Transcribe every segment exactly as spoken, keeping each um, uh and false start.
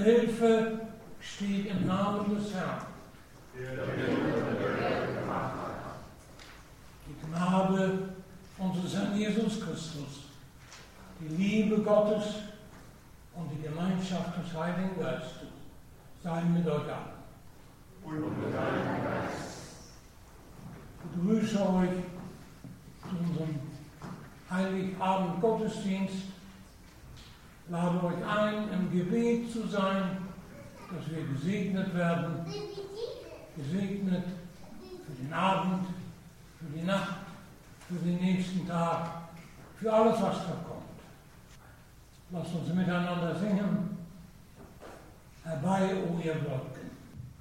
Hilfe steht im Namen des Herrn. Die Gnade unseres Herrn Jesus Christus, die Liebe Gottes und die Gemeinschaft des Heiligen Geistes seien mit euch allen. Und mit deinem Geist. Ich begrüße euch zu unserem Heiligabend Gottesdienst. Lade euch ein, im Gebet zu sein, dass wir gesegnet werden. Gesegnet für den Abend, für die Nacht, für den nächsten Tag, für alles, was da kommt. Lasst uns miteinander singen. Herbei, o ihr Wolken.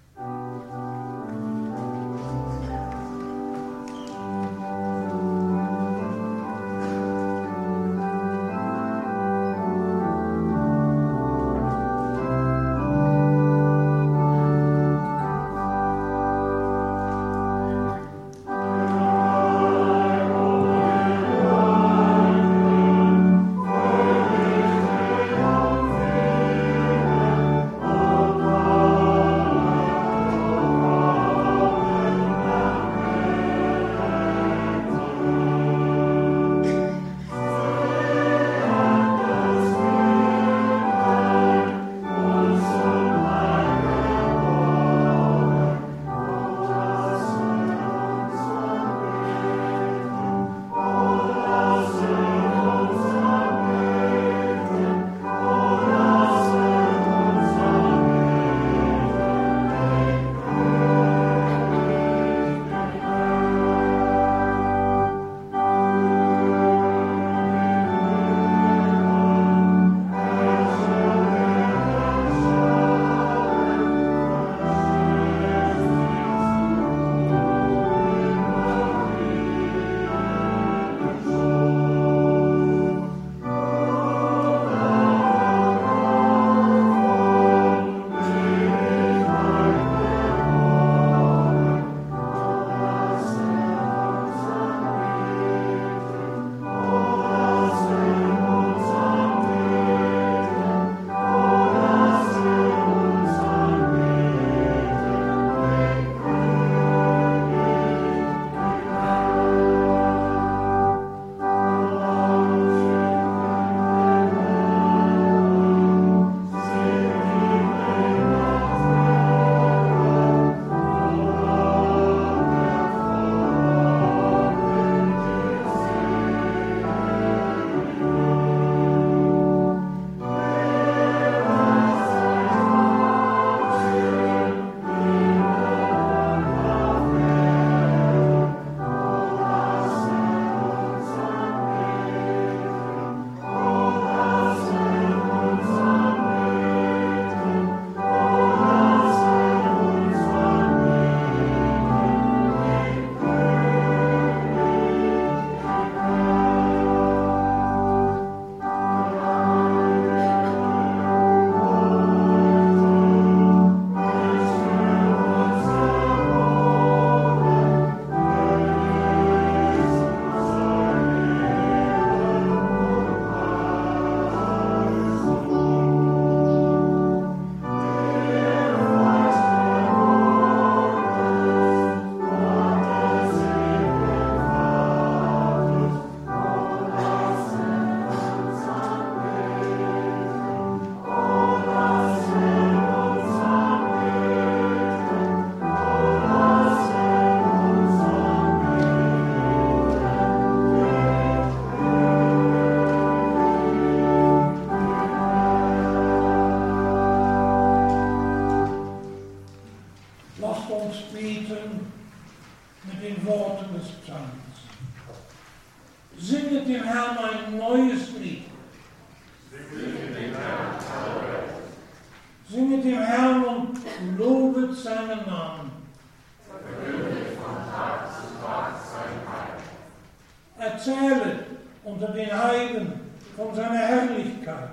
Erzählet unter den Heiden von seiner Herrlichkeit.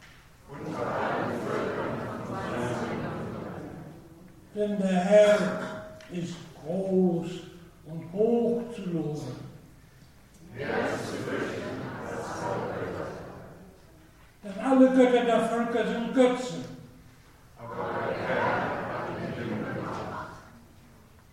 Denn der Herr ist groß und hoch zu loben. Denn alle Götter der Völker sind Götzen,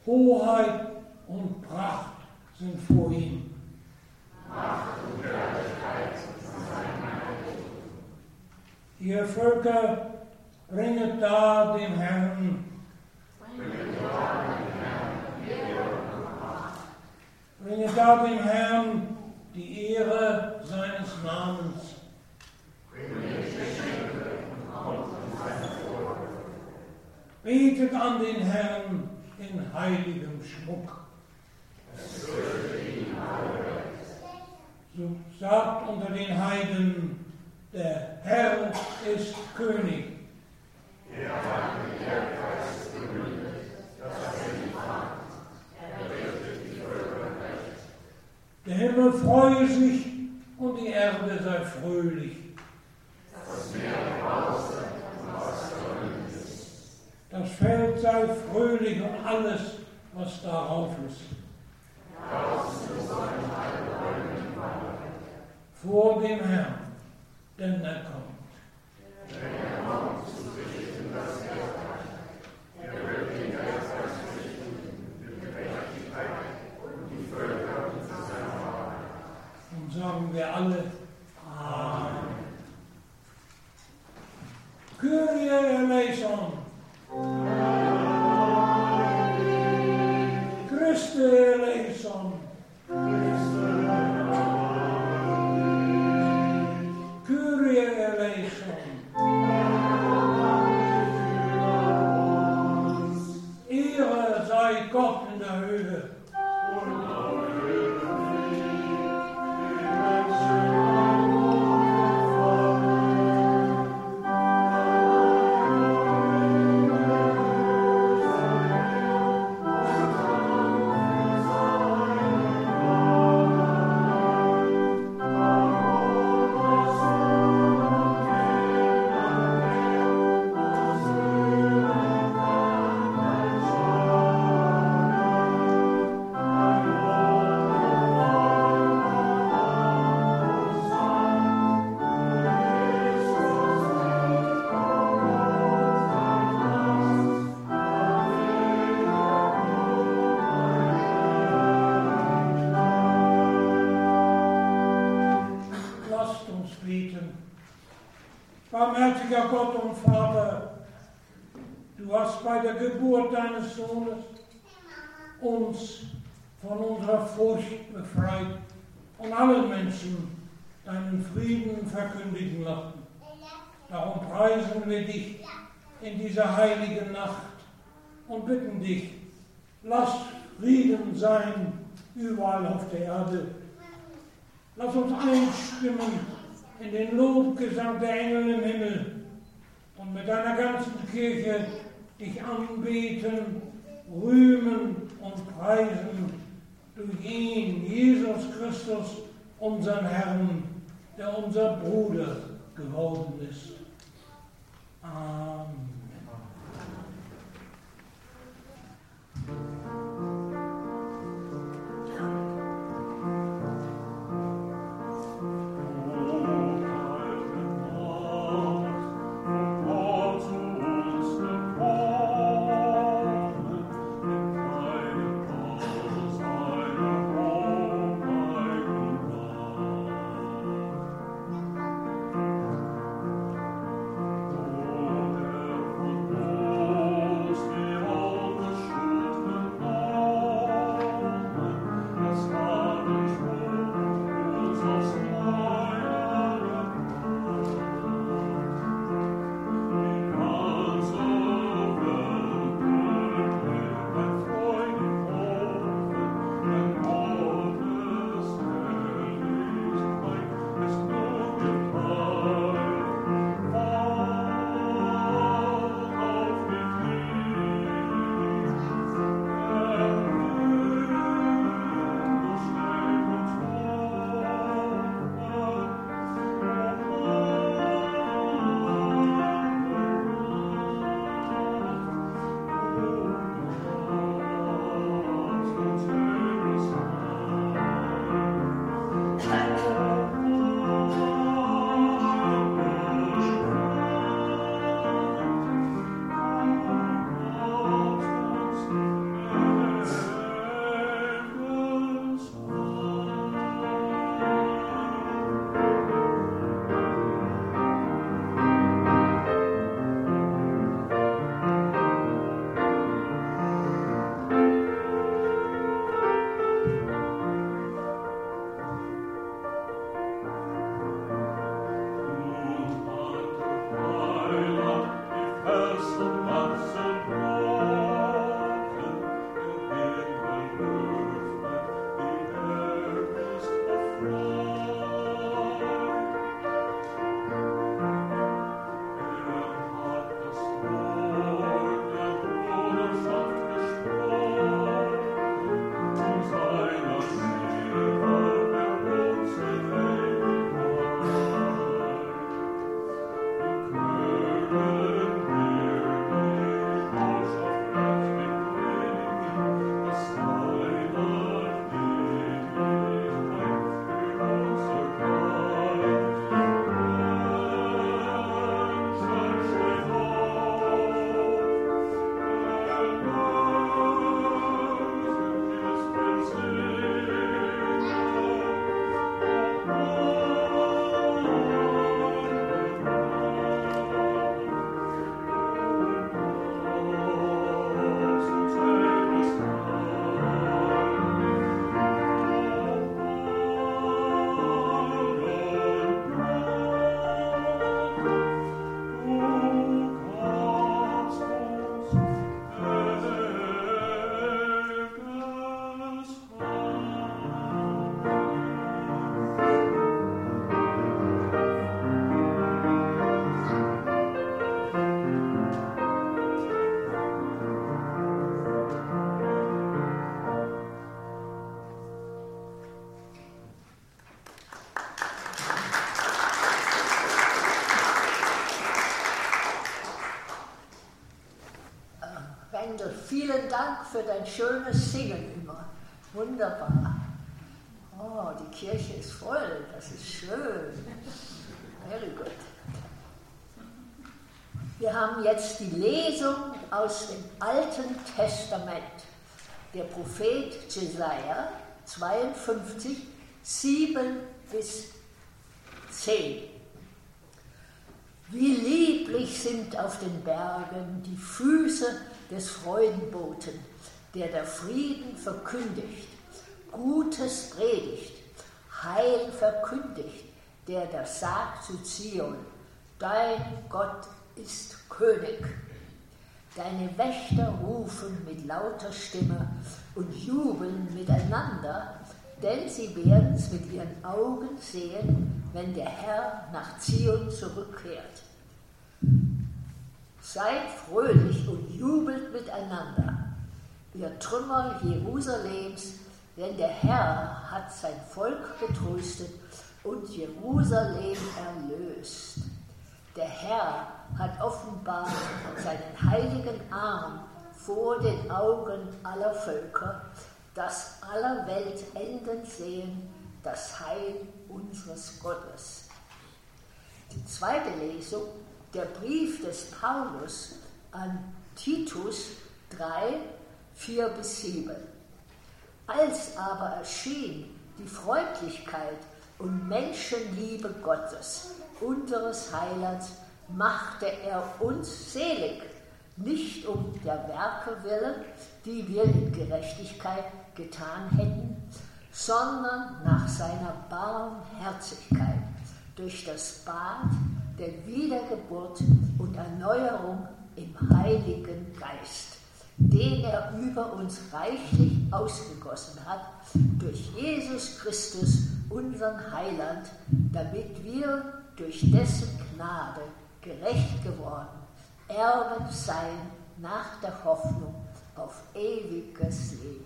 Hoheit und Pracht sind vor ihm. Macht und Herrlichkeit sind seine Heiligtum. Ihr Völker, bringet da dem Herrn. Bringet da dem Herrn Ehre und Macht. Bringet da dem Herrn die Ehre seines Namens. Bringet Geschenke und Haupt in sein Volk. Betet an den Herrn in heiligem Schmuck. Es fürchte ihn alle Welt. So sagt unter den Heiden, der Herr ist König. Er hat den Erdkreis gegründet, dass er die Macht, er richtet die Völker recht. Der Himmel freue sich und die Erde sei fröhlich. Das Meer brause und was darin ist. Das Feld sei fröhlich und alles, was darauf ist. Draußen sollen alle Bäume wandern. Vor dem Herrn, denn er kommt. Wenn er kommt zu richten das Erdreich, er wird den Erdkreis richten mit Gerechtigkeit und die Völker mit seiner Wahrheit. Und sagen wir alle Amen. Kyrie eleison. Christe eleison. Kyrie eleison. Ehre sei Gott in der Höhe. Barmherziger Gott und Vater, du hast bei der Geburt deines Sohnes uns von unserer Furcht befreit und allen Menschen deinen Frieden verkündigen lassen. Darum preisen wir dich in dieser heiligen Nacht und bitten dich, lass Frieden sein überall auf der Erde. Lass uns einstimmen in den Lobgesang der Engel im Himmel und mit deiner ganzen Kirche dich anbeten, rühmen und preisen durch ihn, Jesus Christus, unseren Herrn, der unser Bruder geworden ist. Amen. Oh Rendel, vielen Dank für dein schönes Singen immer. Wunderbar. Oh, die Kirche ist voll, das ist schön. Very good. Wir haben jetzt die Lesung aus dem Alten Testament. Der Prophet Jesaja zweiundfünfzig, sieben bis zehn. Wie lieblich sind auf den Bergen die Füße des Freudenboten, der der Frieden verkündigt, Gutes predigt, Heil verkündigt, der das sagt zu Zion, dein Gott ist König. Deine Wächter rufen mit lauter Stimme und jubeln miteinander, denn sie werden es mit ihren Augen sehen, wenn der Herr nach Zion zurückkehrt. Seid fröhlich und jubelt miteinander, ihr Trümmer Jerusalems, denn der Herr hat sein Volk getröstet und Jerusalem erlöst. Der Herr hat offenbart seinen heiligen Arm vor den Augen aller Völker, dass aller Welt Enden sehen das Heil unseres Gottes. Die zweite Lesung, der Brief des Paulus an Titus drei, vier bis sieben. Als aber erschien die Freundlichkeit und Menschenliebe Gottes, unseres Heilands, machte er uns selig, nicht um der Werke willen, die wir in Gerechtigkeit getan hätten, sondern nach seiner Barmherzigkeit, durch das Bad der Wiedergeburt und Erneuerung im Heiligen Geist, den er über uns reichlich ausgegossen hat, durch Jesus Christus, unseren Heiland, damit wir durch dessen Gnade gerecht geworden, Erben sein nach der Hoffnung auf ewiges Leben.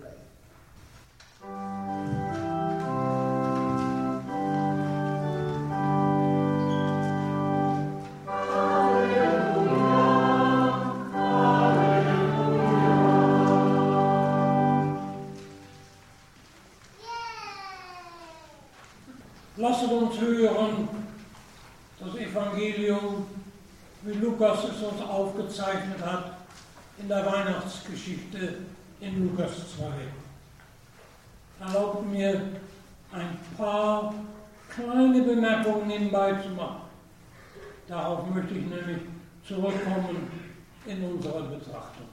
Lasset uns hören das Evangelium, wie Lukas es uns aufgezeichnet hat in der Weihnachtsgeschichte in Lukas zwei. Erlaubt mir ein paar kleine Bemerkungen nebenbei zu machen. Darauf möchte ich nämlich zurückkommen in unserer Betrachtung.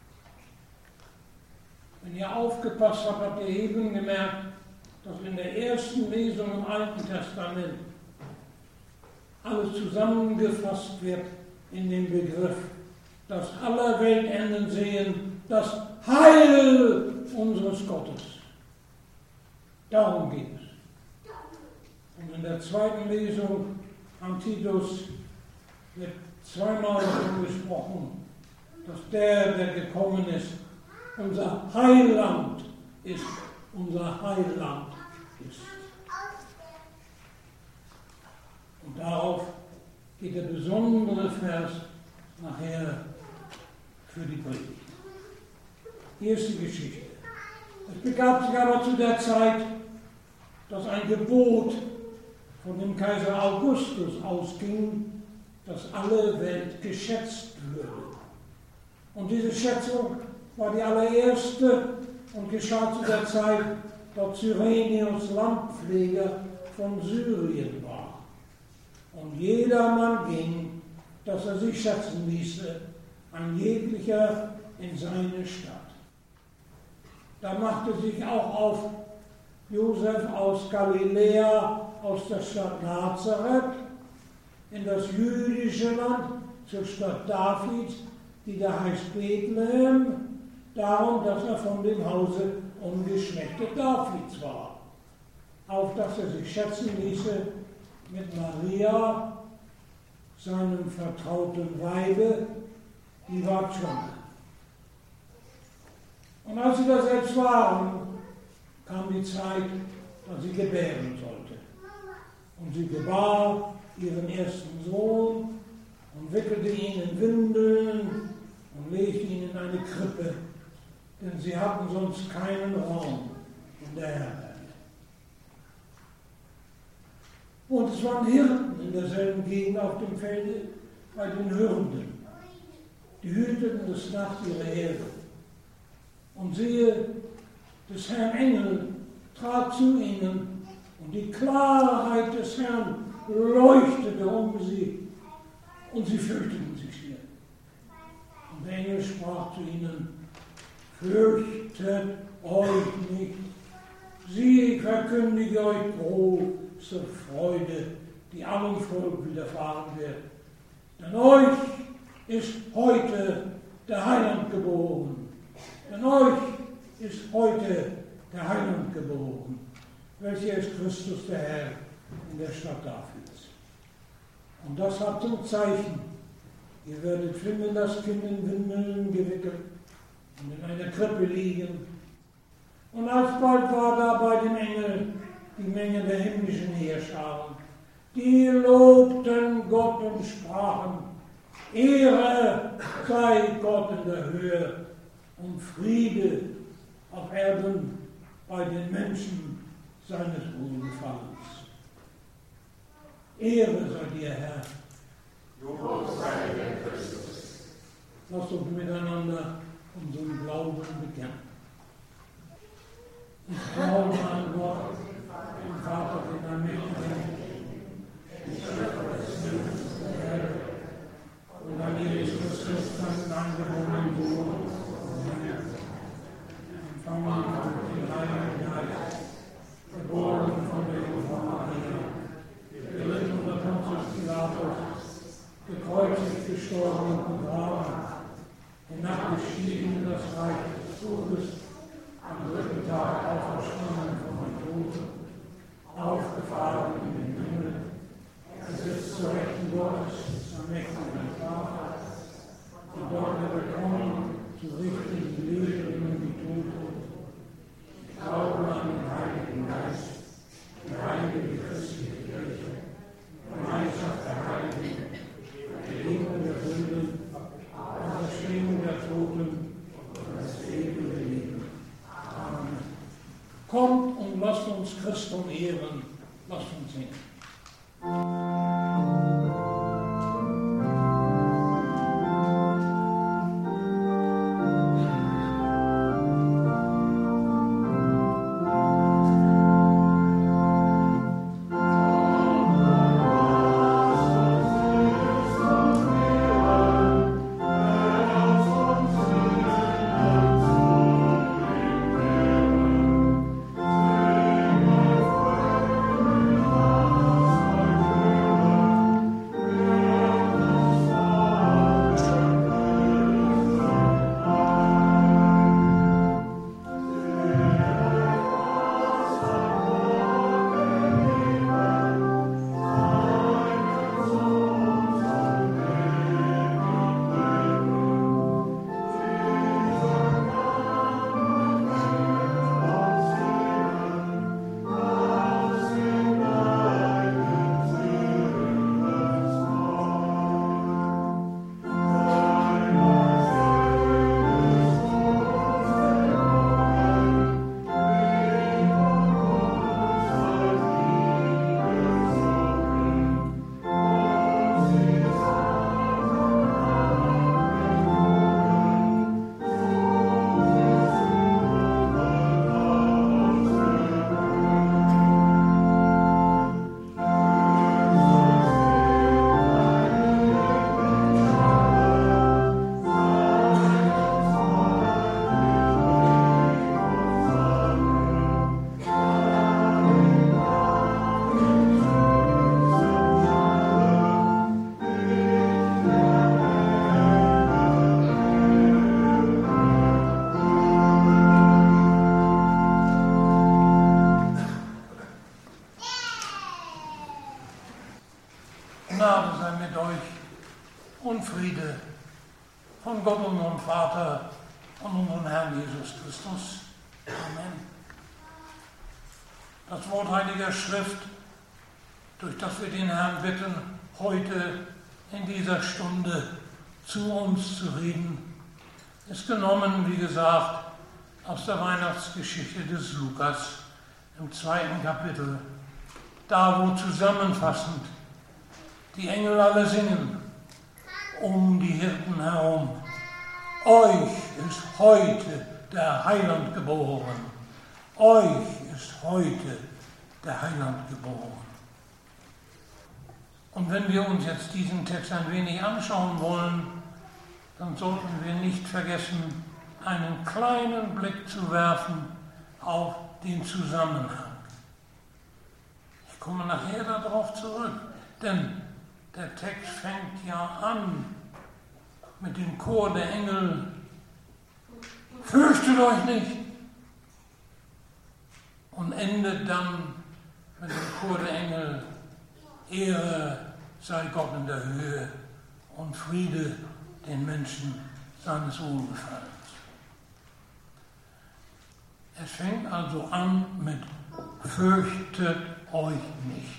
Wenn ihr aufgepasst habt, habt ihr eben gemerkt, dass in der ersten Lesung im Alten Testament alles zusammengefasst wird in den Begriff, dass aller Weltenden sehen, das Heil unseres Gottes. Darum geht es. Und in der zweiten Lesung am Titus wird zweimal davon gesprochen, dass der, der gekommen ist, unser Heiland ist. Unser Heiland ist. Und darauf geht der besondere Vers nachher für die Predigt. Hier ist die Geschichte. Es begab sich aber zu der Zeit, dass ein Gebot von dem Kaiser Augustus ausging, dass alle Welt geschätzt würde. Und diese Schätzung war die allererste und geschah zu der Zeit, da Cyrenius Landpfleger von Syrien war. Und jedermann ging, dass er sich schätzen ließe, ein jeglicher in seine Stadt. Da machte sich auch auf Josef aus Galiläa, aus der Stadt Nazareth, in das jüdische Land, zur Stadt Davids, die da heißt Bethlehem, darum, dass er von dem Hause und Geschlechte Davids war, auf dass er sich schätzen ließe mit Maria, seinem vertrauten Weibe, die war schwanger. Und als sie da selbst waren, kam die Zeit, dass sie gebären sollte. Und sie gebar ihren ersten Sohn und wickelte ihn in Windeln und legte ihn in eine Krippe, denn sie hatten sonst keinen Raum in der Herberge. Und es waren Hirten in derselben Gegend auf dem Felde bei den Hürden. Die hüteten des Nachts ihre Herde. Und siehe, des Herrn Engel trat zu ihnen, und die Klarheit des Herrn leuchtete um sie, und sie fürchteten sich sehr. Und der Engel sprach zu ihnen: Fürchtet euch nicht, siehe, ich verkündige euch große Freude, die allem Volk widerfahren wird. Denn euch ist heute der Heiland geboren. Denn euch ist heute der Heiland geboren, welcher ist Christus der Herr in der Stadt Davids. Und das hat zum Zeichen: Ihr werdet finden das Kind in Windeln gewickelt und in einer Krippe liegen. Und alsbald war da bei dem Engel die Menge der himmlischen Heerscharen, die lobten Gott und sprachen: Ehre sei Gott in der Höhe und Friede auf Erden bei den Menschen seines Wohlgefallens. Ehre sei dir, Herr. Lob sei dir, Christus. Lasst uns miteinander unseren Glauben bekennen. Ich glaube an Gott, den Vater, den Allmächtigen, den Schöpfer des Himmels und der Erde, und an Jesus Christus, seinen angeborenen Sohn, empfangen durch den Heiligen Geist, geboren von der Jungfrau Maria, gelitten unter Pontius Pilatus, gekreuzigt, gestorben und begraben, hinabgestiegen in das Reich des Todes, am dritten Tag auferstanden von den Toten, aufgefahren in den Himmel, er sitzt zur Rechten Gottes, zum mächtigen Vater, und dort wird er kommen, zu richten die Lebenden und die Toten. Ich glaube an den Heiligen Geist, die heilige christliche Kirche, Gemeinschaft der Heiligen, die Vergebung der Sünden, Auferstehung der Toten und das ewige Leben. Amen. Kommt und lasst uns Christum ehren, lasst uns singen. Gnade sei mit euch und Friede von Gott, unserem Vater und unserem Herrn Jesus Christus. Amen. Das Wort Heiliger Schrift, durch das wir den Herrn bitten, heute in dieser Stunde zu uns zu reden, ist genommen, wie gesagt, aus der Weihnachtsgeschichte des Lukas im zweiten Kapitel, da wo zusammenfassend die Engel alle singen um die Hirten herum. Euch ist heute der Heiland geboren. Euch ist heute der Heiland geboren. Und wenn wir uns jetzt diesen Text ein wenig anschauen wollen, dann sollten wir nicht vergessen, einen kleinen Blick zu werfen auf den Zusammenhang. Ich komme nachher darauf zurück, denn der Text fängt ja an mit dem Chor der Engel. Fürchtet euch nicht! Und endet dann mit dem Chor der Engel. Ehre sei Gott in der Höhe und Friede den Menschen seines Wohlgefallens. Es fängt also an mit Fürchtet euch nicht.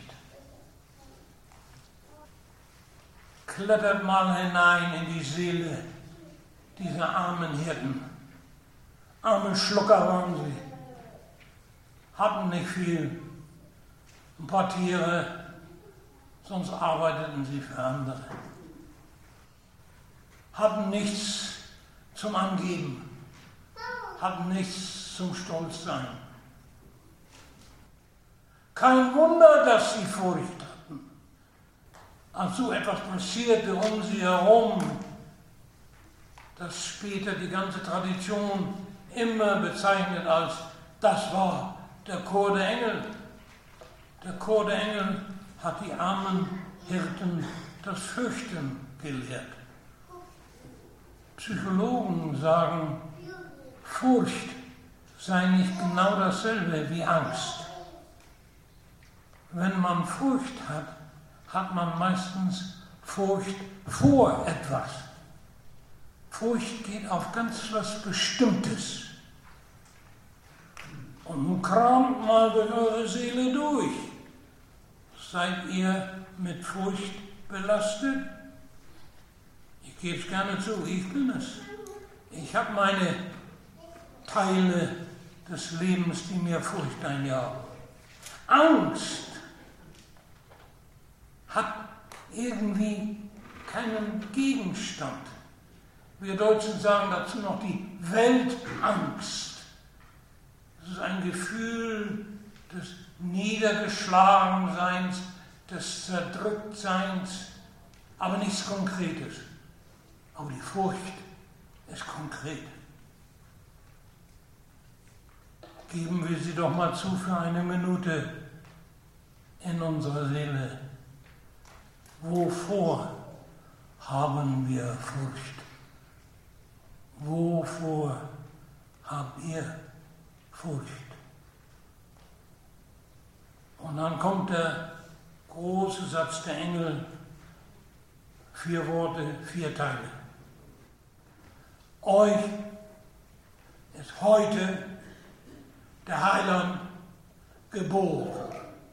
Klettert mal hinein in die Seele dieser armen Hirten. Arme Schlucker waren sie. Hatten nicht viel. Ein paar Tiere, sonst arbeiteten sie für andere. Hatten nichts zum Angeben. Hatten nichts zum Stolzsein. Kein Wunder, dass sie Furcht hatten. Als so etwas passierte um sie herum, das später die ganze Tradition immer bezeichnet als das war der Chor der Engel. Der Chor der Engel hat die armen Hirten das Fürchten gelehrt. Psychologen sagen, Furcht sei nicht genau dasselbe wie Angst. Wenn man Furcht hat, hat man meistens Furcht vor etwas. Furcht geht auf ganz was Bestimmtes. Und nun kramt mal durch eure Seele durch. Seid ihr mit Furcht belastet? Ich gebe es gerne zu, ich bin es. Ich habe meine Teile des Lebens, die mir Furcht einjagen. Angst hat irgendwie keinen Gegenstand. Wir Deutschen sagen dazu noch die Weltangst. Das ist ein Gefühl des Niedergeschlagenseins, des Zerdrücktseins, aber nichts Konkretes. Aber die Furcht ist konkret. Geben wir sie doch mal zu für eine Minute in unserer Seele. Wovor haben wir Furcht? Wovor habt ihr Furcht? Und dann kommt der große Satz der Engel, vier Worte, vier Teile. Euch ist heute der Heiland geboren.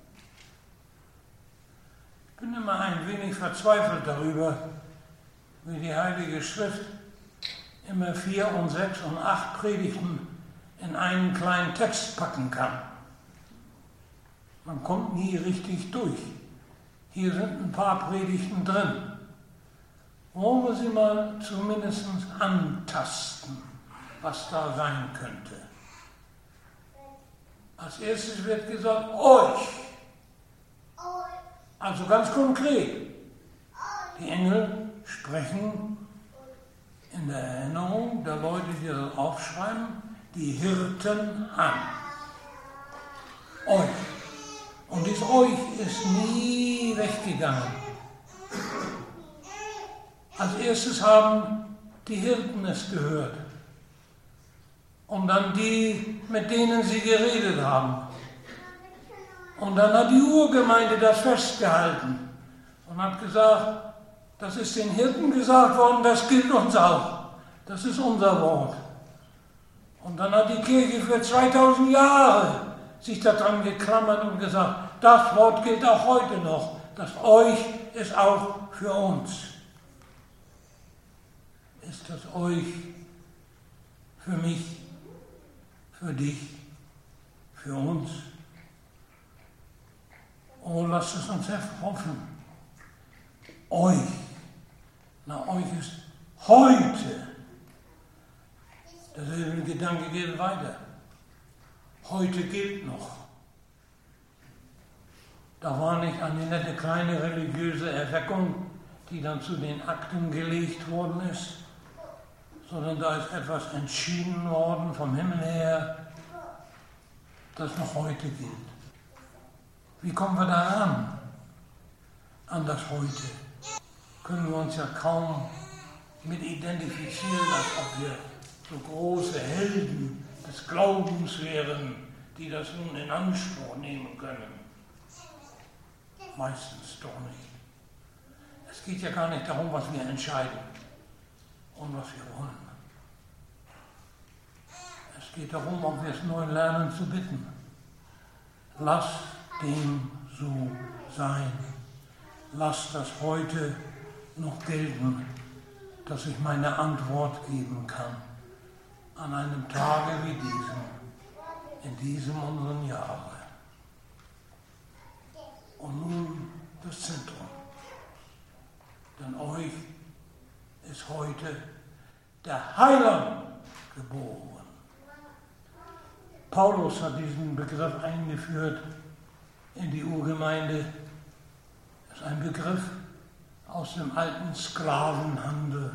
Ich bin immer ein wenig verzweifelt darüber, wie die Heilige Schrift immer vier und sechs und acht Predigten in einen kleinen Text packen kann. Man kommt nie richtig durch. Hier sind ein paar Predigten drin. Wollen wir sie mal zumindest antasten, was da sein könnte. Als erstes wird gesagt, euch. Also ganz konkret. Die Engel sprechen in der Erinnerung der Leute, die das aufschreiben, die Hirten an. Euch. Und dieses euch ist nie weggegangen. Als erstes haben die Hirten es gehört. Und dann die, mit denen sie geredet haben. Und dann hat die Urgemeinde das festgehalten und hat gesagt, das ist den Hirten gesagt worden, das gilt uns auch. Das ist unser Wort. Und dann hat die Kirche für zweitausend Jahre sich daran geklammert und gesagt, das Wort gilt auch heute noch. Das euch ist auch für uns. Ist das euch für mich, für dich, für uns. Oh, lasst es uns hoffen. Euch, na euch ist heute, derselbe Gedanke geht weiter. Heute gilt noch. Da war nicht eine nette kleine religiöse Erweckung, die dann zu den Akten gelegt worden ist, sondern da ist etwas entschieden worden vom Himmel her, das noch heute gilt. Wie kommen wir da ran, an das Heute? Können wir uns ja kaum mit identifizieren, als ob wir so große Helden des Glaubens wären, die das nun in Anspruch nehmen können. Meistens doch nicht. Es geht ja gar nicht darum, was wir entscheiden und was wir wollen. Es geht darum, ob wir es neu lernen zu bitten. Lass dem so sein. Lass das heute noch gelten, dass ich meine Antwort geben kann an einem Tage wie diesem, in diesem unseren Jahre. Und nun das Zentrum. Denn euch ist heute der Heiland geboren. Paulus hat diesen Begriff eingeführt in die Urgemeinde. Das ist ein Begriff aus dem alten Sklavenhandel.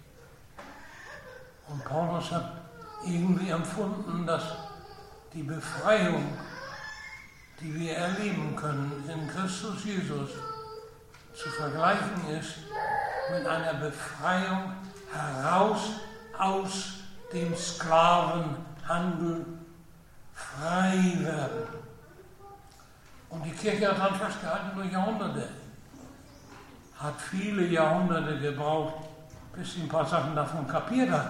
Und Paulus hat irgendwie empfunden, dass die Befreiung, die wir erleben können in Christus Jesus, zu vergleichen ist mit einer Befreiung heraus aus dem Sklavenhandel frei werden. Und die Kirche hat daran festgehalten durch Jahrhunderte. Hat viele Jahrhunderte gebraucht, bis sie ein paar Sachen davon kapiert hat.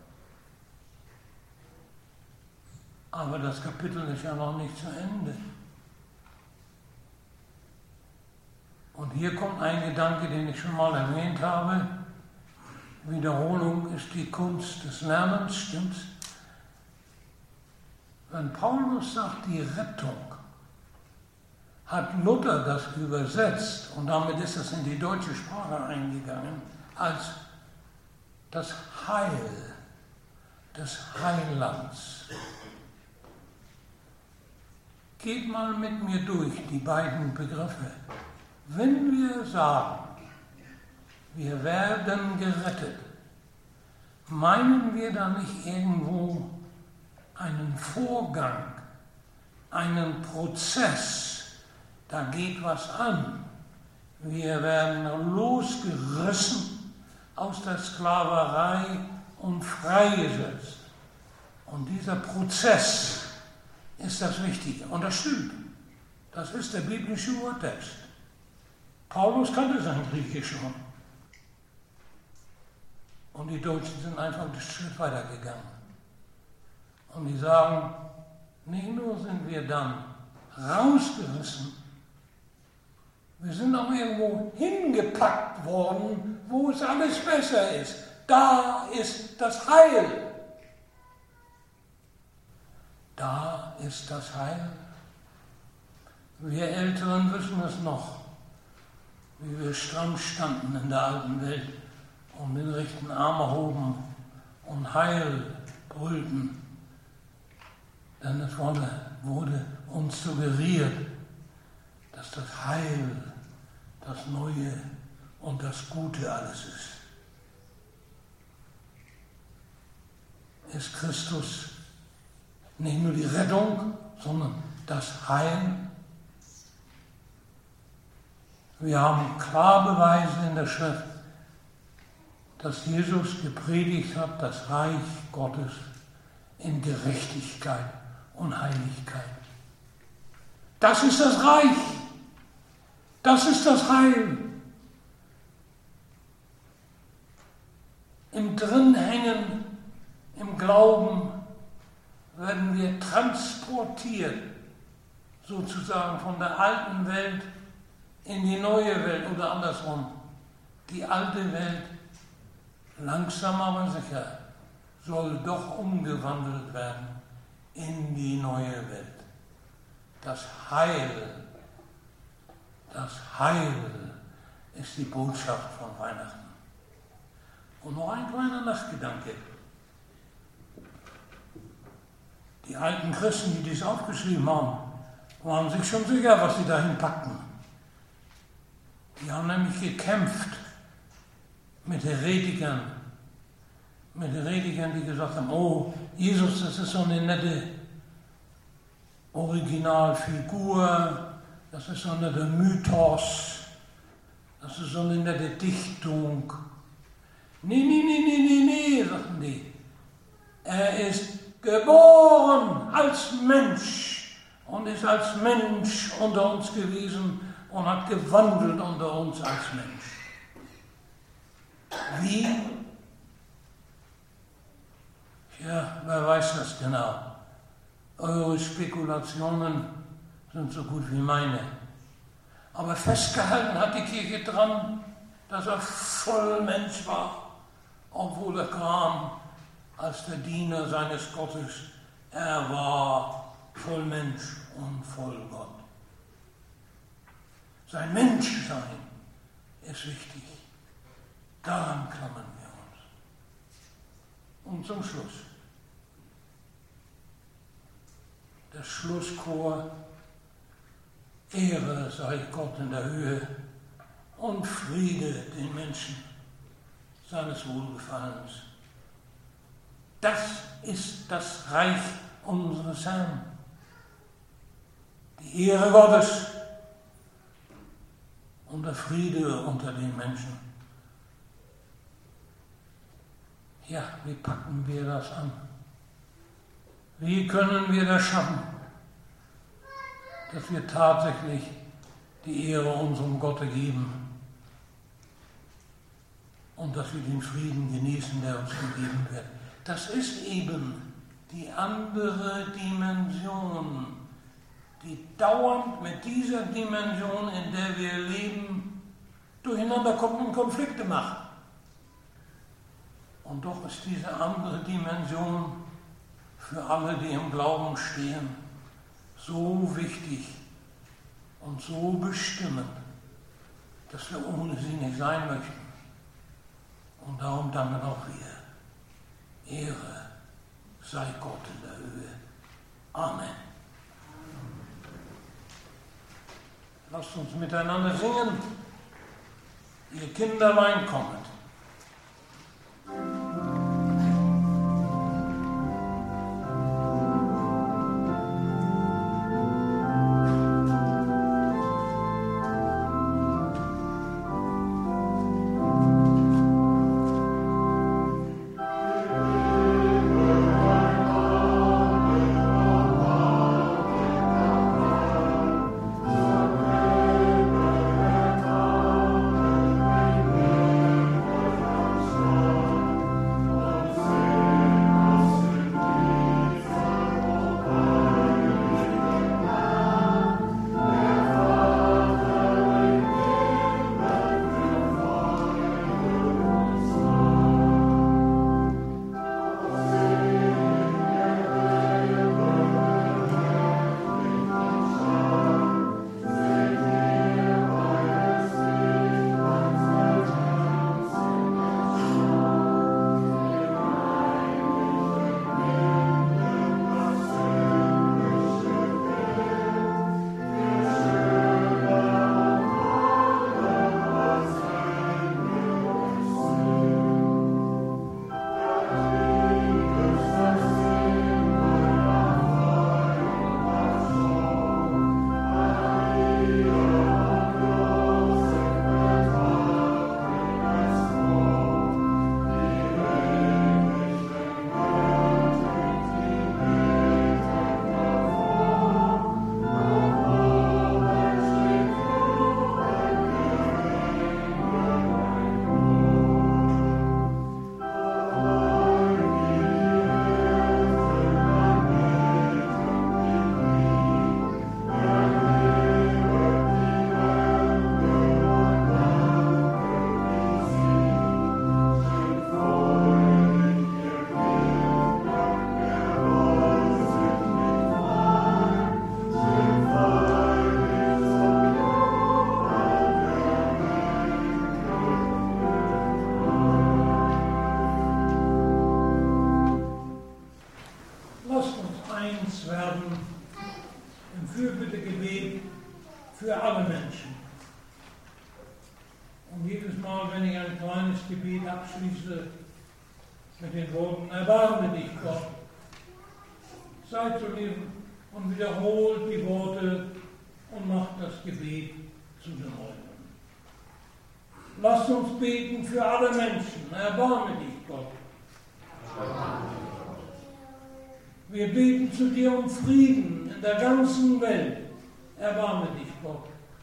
Aber das Kapitel ist ja noch nicht zu Ende. Und hier kommt ein Gedanke, den ich schon mal erwähnt habe. Wiederholung ist die Kunst des Lernens, stimmt's? Wenn Paulus sagt, die Rettung, hat Luther das übersetzt, und damit ist es in die deutsche Sprache eingegangen, als das Heil des Heilands. Geht mal mit mir durch die beiden Begriffe. Wenn wir sagen, wir werden gerettet, meinen wir da nicht irgendwo einen Vorgang, einen Prozess? Da geht was an. Wir werden losgerissen aus der Sklaverei und freigesetzt. Und dieser Prozess ist das Wichtige. Und das stimmt. Das ist der biblische Urtext. Paulus kannte sein Griechisch schon. Und die Deutschen sind einfach einen Schritt weitergegangen. Und die sagen, nicht nur sind wir dann rausgerissen, wir sind auch irgendwo hingepackt worden, wo es alles besser ist. Da ist das Heil. Da ist das Heil. Wir Älteren wissen es noch, wie wir stramm standen in der alten Welt und den rechten Arm erhoben und Heil brüllten. Denn es wurde, wurde uns suggeriert, dass das Heil, das Neue und das Gute alles ist. Ist Christus nicht nur die Rettung, sondern das Heil? Wir haben klar Beweise in der Schrift, dass Jesus gepredigt hat, das Reich Gottes in Gerechtigkeit und Heiligkeit. Das ist das Reich. Das ist das Heil. Im Drinhängen, im Glauben werden wir transportiert, sozusagen von der alten Welt in die neue Welt oder andersrum. Die alte Welt langsam aber sicher soll doch umgewandelt werden in die neue Welt. Das Heil, das Heil ist die Botschaft von Weihnachten. Und noch ein kleiner Nachgedanke. Die alten Christen, die dies aufgeschrieben haben, waren sich schon sicher, was sie dahin packten. Die haben nämlich gekämpft mit Heretikern, mit Heretikern, die gesagt haben, oh, Jesus, das ist so eine nette Originalfigur, das ist so ein netter Mythos, das ist so eine nette Dichtung. Nee, nee, nee, nee, nee, nee, sagten die. Er ist geboren als Mensch und ist als Mensch unter uns gewesen und hat gewandelt unter uns als Mensch. Wie? Ja, wer weiß das genau. Eure Spekulationen sind so gut wie meine. Aber festgehalten hat die Kirche dran, dass er voll Mensch war, obwohl er kam als der Diener seines Gottes. Er war voll Mensch und voll Gott. Sein Menschsein ist wichtig. Daran klammern wir uns. Und zum Schluss. Der Schlusschor: Ehre sei Gott in der Höhe und Friede den Menschen seines Wohlgefallens. Das ist das Reich unseres Herrn. Die Ehre Gottes und der Friede unter den Menschen. Ja, wie packen wir das an? Wie können wir das schaffen, dass wir tatsächlich die Ehre unserem Gott geben und dass wir den Frieden genießen, der uns gegeben wird? Das ist eben die andere Dimension, die dauernd mit dieser Dimension, in der wir leben, durcheinander kommt und Konflikte macht. Und doch ist diese andere Dimension für alle, die im Glauben stehen, so wichtig und so bestimmend, dass wir ohne sie nicht sein möchten. Und darum danken auch wir. Ehre sei Gott in der Höhe. Amen. Lasst uns miteinander singen. Ihr Kinderlein kommet. Amen. Fürbittegebet für alle Menschen. Und jedes Mal, wenn ich ein kleines Gebet abschließe, mit den Worten, erbarme dich, Gott, sei zu mir und wiederholt die Worte und macht das Gebet zu den Euren. Lasst uns beten für alle Menschen, erbarme dich, Gott. Wir beten zu dir um Frieden in der ganzen Welt, erbarme dich, Gott.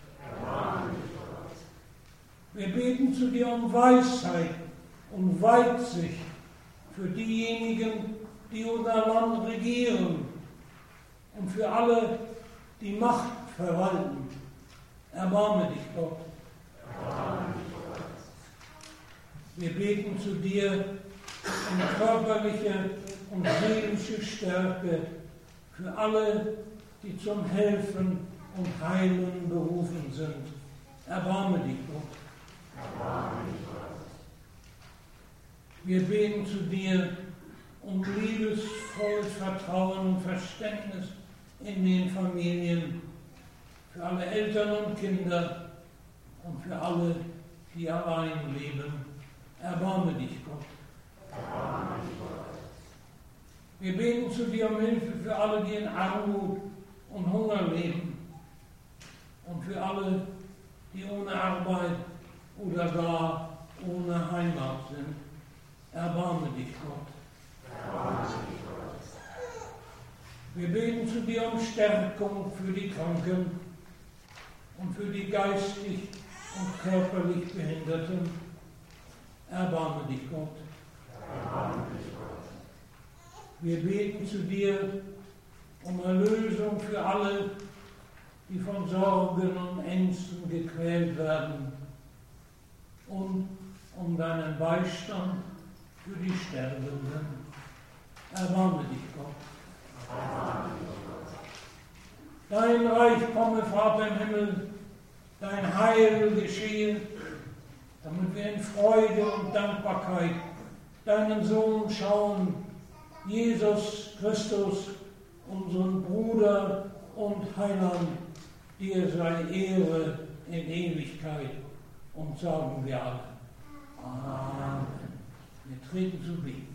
Wir beten zu dir um Weisheit und Weitsicht für diejenigen, die unser Land regieren und für alle, die Macht verwalten. Erbarme dich, Gott. Wir beten zu dir um körperliche und seelische Stärke für alle, die zum Helfen und Heilen berufen sind. Erbarme dich, Gott. Wir beten zu dir um liebesvolles Vertrauen und Verständnis in den Familien, für alle Eltern und Kinder und für alle, die allein leben. Erbarme dich, Gott. Wir beten zu dir um Hilfe für alle, die in Armut und Hunger leben und für alle, die ohne Arbeit oder gar ohne Heimat sind. Erbarme dich, Gott. Erbarme dich, Gott. Wir beten zu dir um Stärkung für die Kranken und für die geistig und körperlich Behinderten. Erbarme dich, Gott. Erbarme dich, Gott. Wir beten zu dir um Erlösung für alle, die von Sorgen und Ängsten gequält werden, und um deinen Beistand für die Sterbenden. Erbarme dich, Gott. Erbarme dich, Gott. Dein Reich komme, Vater im Himmel, dein Heil geschehe, damit wir in Freude und Dankbarkeit deinen Sohn schauen, Jesus Christus, unseren Bruder und Heiland, dir sei Ehre in Ewigkeit. Und sagen wir alle, Amen. Wir treten zu beten.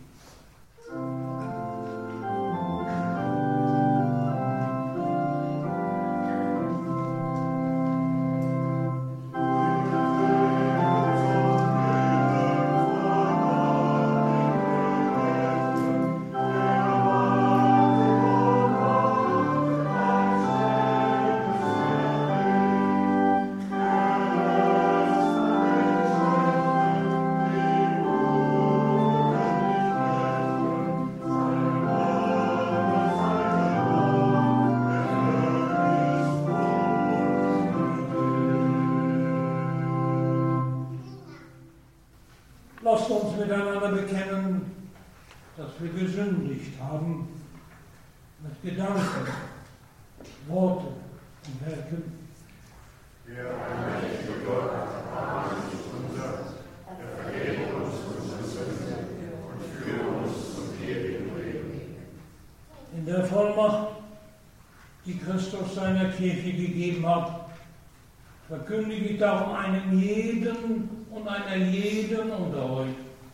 Lasst uns miteinander bekennen, dass wir gesündigt haben mit Gedanken, Worten und Werken. Der allmächtige Gott, erbarme dich unser, vergebe uns unsere Sünden und führe uns zum ewigen Leben. In der Vollmacht, die Christus seiner Kirche gegeben hat, verkündige ich darum einem jeden und einer jeden unter euch.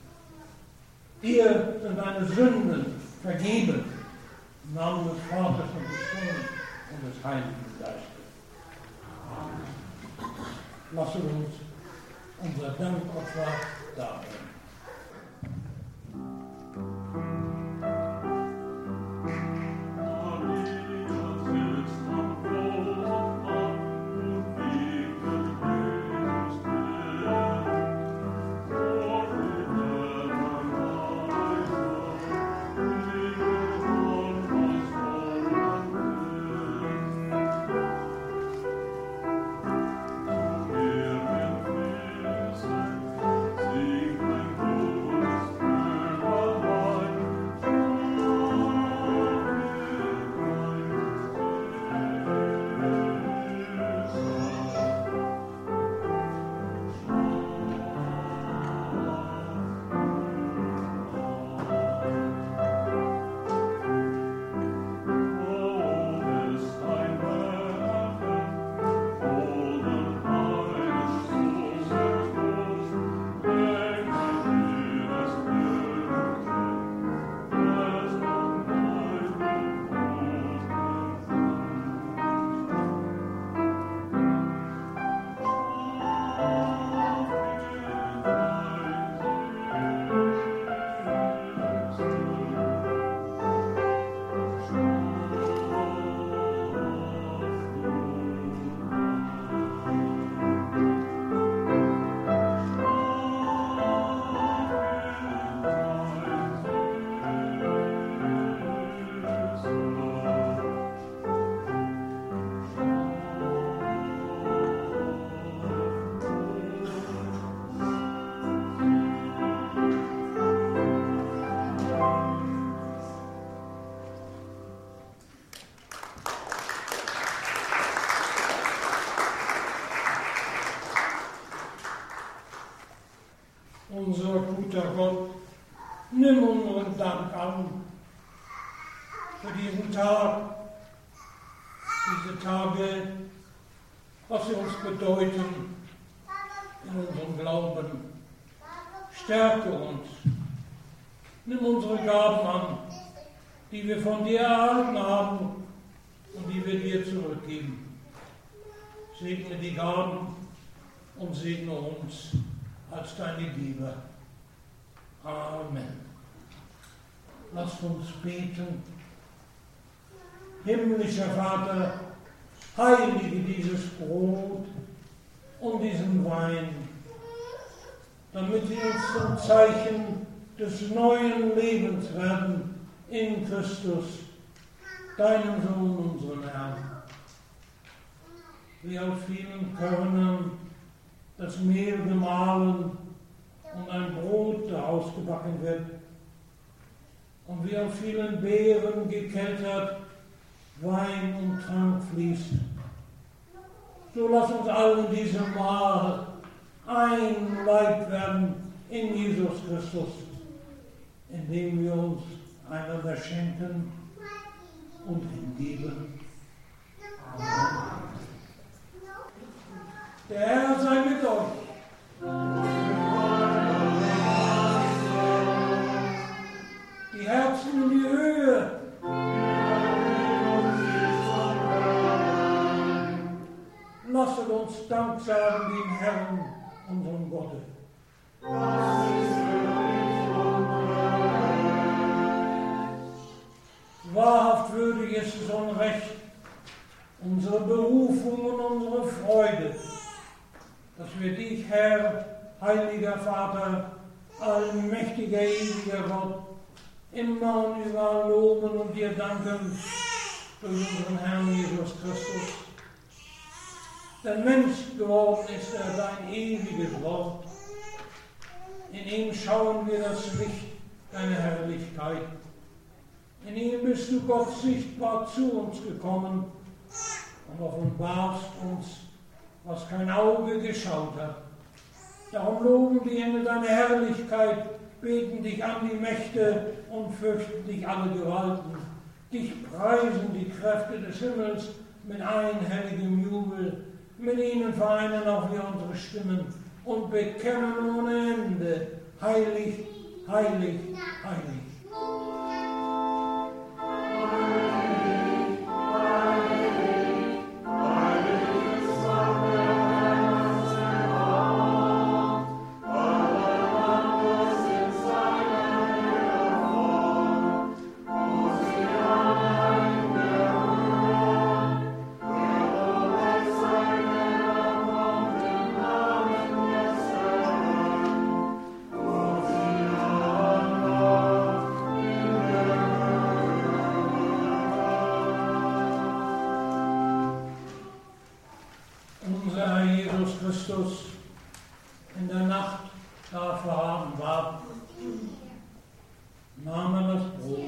Dir sind deine Sünden vergeben, im Namen des Vaters und des Sohnes und des Heiligen Geistes. Amen. Lasset uns unser Dankopfer darbringen. Sing nimm unseren Dank an für diesen Tag, diese Tage, was sie uns bedeuten in unserem Glauben. Stärke uns. Nimm unsere Gaben an, die wir von dir erhalten haben und die wir dir zurückgeben. Segne die Gaben und segne uns als deine Liebe. Amen. Lasst uns beten. Himmlischer Vater, heilige dieses Brot und diesen Wein, damit sie uns zum Zeichen des neuen Lebens werden in Christus, deinem Sohn, unserem Herrn. Wie auf vielen Körnern das Mehl gemahlen und ein Brot daraus gebacken wird, und wie auf vielen Beeren gekeltert Wein und Trank fließt. So lass uns alle in diesem Mahl ein Leib werden in Jesus Christus, indem wir uns einander schenken und hingeben. Amen. Der Herr sei mit euch. Die Herzen in die Höhe. Lasset uns Dank sagen dem Herrn, unserem Gott. Wahrhaft würdig ist es und recht, unsere Berufung und unsere Freude, dass wir dich, Herr, heiliger Vater, allmächtiger, ewiger Gott, immer und überall loben und dir danken durch unseren Herrn Jesus Christus. Denn Mensch geworden ist er, dein ewiges Wort. In ihm schauen wir das Licht deiner Herrlichkeit. In ihm bist du, Gott, sichtbar zu uns gekommen und offenbarst uns, was kein Auge geschaut hat. Darum loben die Engel deine Herrlichkeit, beten dich an die Mächte und fürchten dich alle Gewalten. Dich preisen die Kräfte des Himmels mit einhelligem Jubel. Mit ihnen vereinen auch wir unsere Stimmen und bekennen ohne Ende: Heilig, heilig, heilig. Christus in der Nacht, da er verraten war, nahm er das Brot,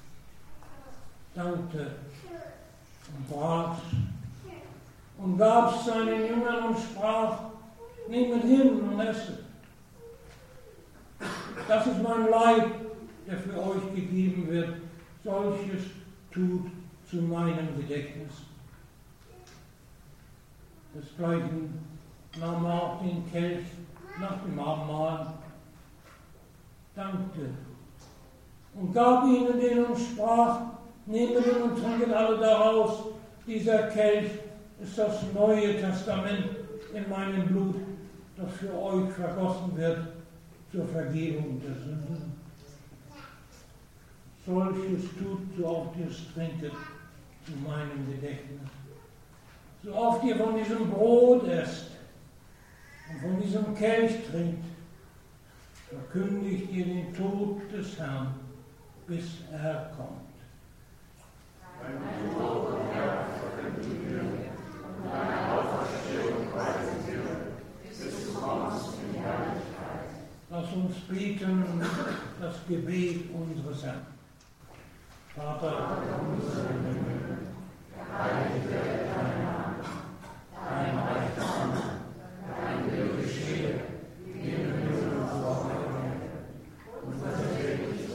dankte und brach und gab es seinen Jüngern und sprach: Nehmet hin und esset. Das ist mein Leib, der für euch gegeben wird. Solches tut zu meinem Gedächtnis. Desgleichen nahm er auch den Kelch nach dem Abendmahl, dankte und gab ihnen den und sprach: Nehmet ihn und trinket alle daraus. Dieser Kelch ist das Neue Testament in meinem Blut, das für euch vergossen wird zur Vergebung der Sünden. Solches tut, so oft ihr es trinket, zu meinem Gedächtnis. So oft ihr von diesem Brot esst und von diesem Kelch trinkt, verkündigt ihr den Tod des Herrn, bis er kommt. Dein Tod, o Herr, verkündigen wir, und deine Auferstehung preisen wir, bis du kommst in Herrlichkeit. Lass uns beten das Gebet unseres Herrn. Vater unser im Himmel, geheiligt werde dein Name, dein Reich komme, dein Wille geschehe, wie im Himmel und auf der Erde. Und vergib uns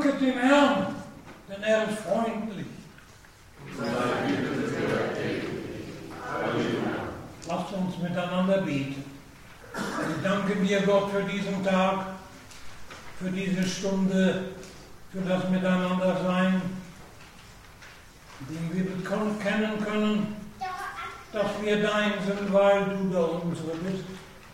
Danket dem Herrn, denn er ist freundlich. Lasst uns miteinander beten. Wir danken dir, Gott, für diesen Tag, für diese Stunde, für das Miteinandersein, in dem wir bekennen können, dass wir dein sind, weil du der unsere bist.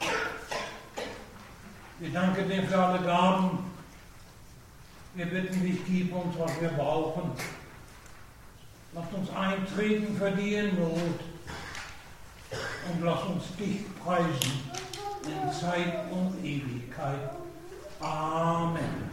Wir danken dir für alle Gaben. Wir bitten dich, gib uns, was wir brauchen. Lass uns eintreten für die in Not und lass uns dich preisen in Zeit und Ewigkeit. Amen.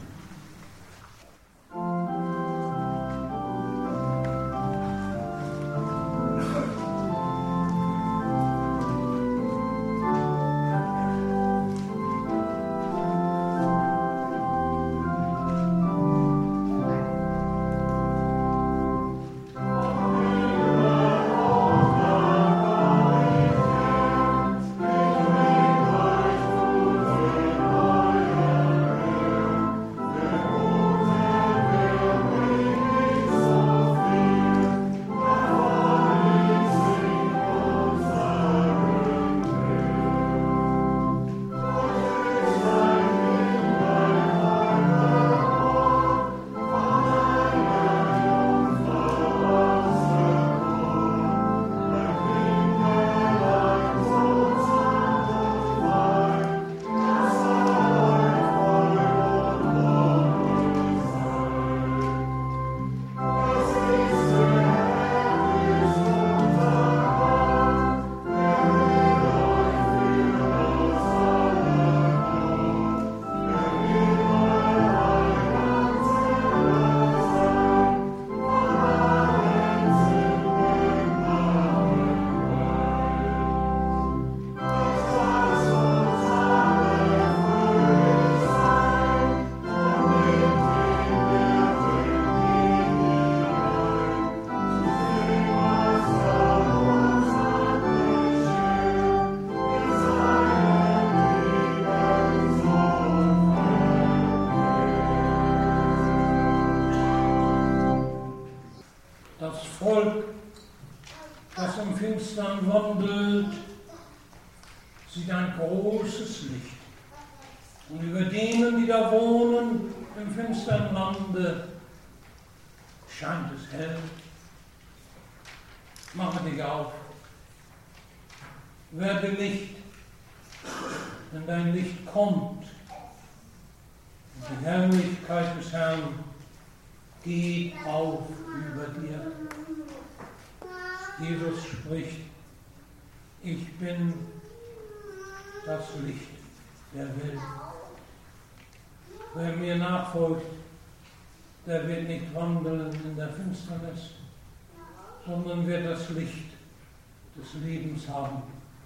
Volk, das im Finstern wandelt, sieht ein großes Licht. Und über denen, die da wohnen, im finstern Lande, scheint es hell. Mache dich auf, werde Licht, denn dein Licht kommt. Und die Herrlichkeit des Herrn geht auf über dir. Jesus spricht, ich bin das Licht der Welt. Wer mir nachfolgt, der wird nicht wandeln in der Finsternis, sondern wird das Licht des Lebens haben.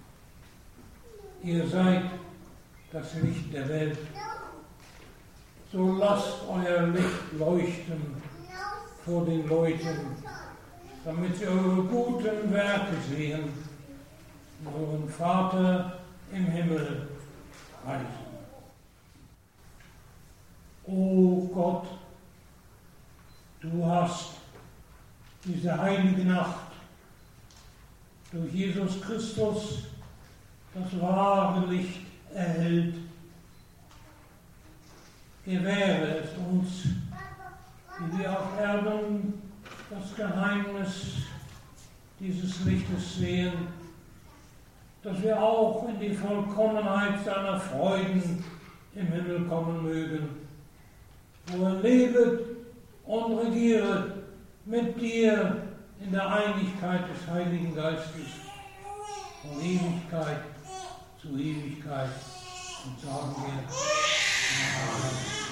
Ihr seid das Licht der Welt. So lasst euer Licht leuchten vor den Leuten, damit sie eure guten Werke sehen und euren Vater im Himmel preisen. O Gott, du hast diese heilige Nacht durch Jesus Christus das wahre Licht erhellt. Gewähre es uns, die wir auf Erden das Geheimnis dieses Lichtes sehen, dass wir auch in die Vollkommenheit seiner Freuden im Himmel kommen mögen, wo er lebet und regieret mit dir in der Einigkeit des Heiligen Geistes von Ewigkeit zu Ewigkeit, und sagen wir Amen.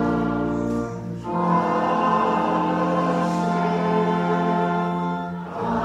Amen.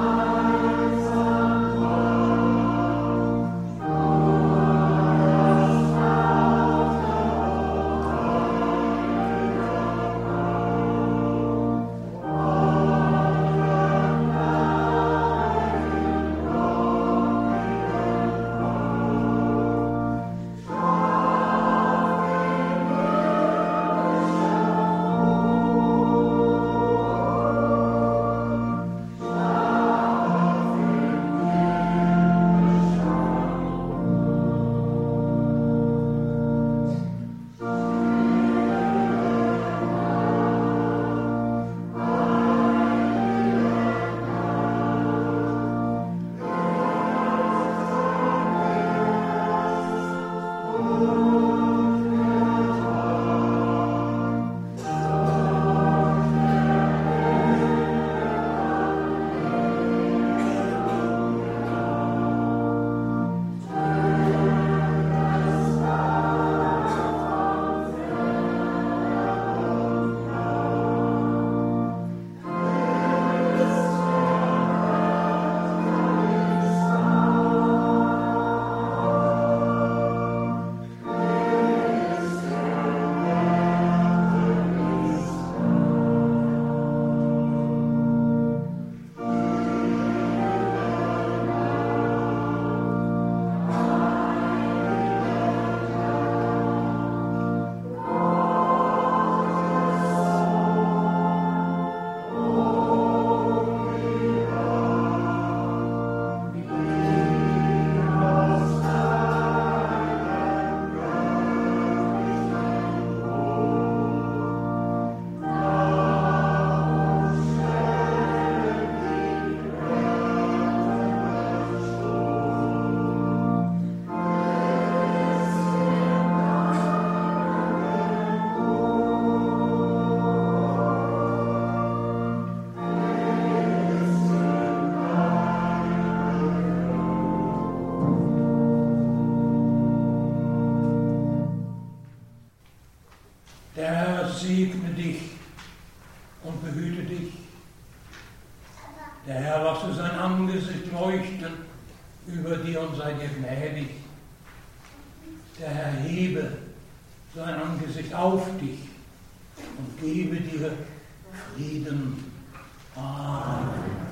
lasse sein Angesicht leuchten über dir und sei dir gnädig. Der Herr hebe sein Angesicht auf dich und gebe dir Frieden. Amen.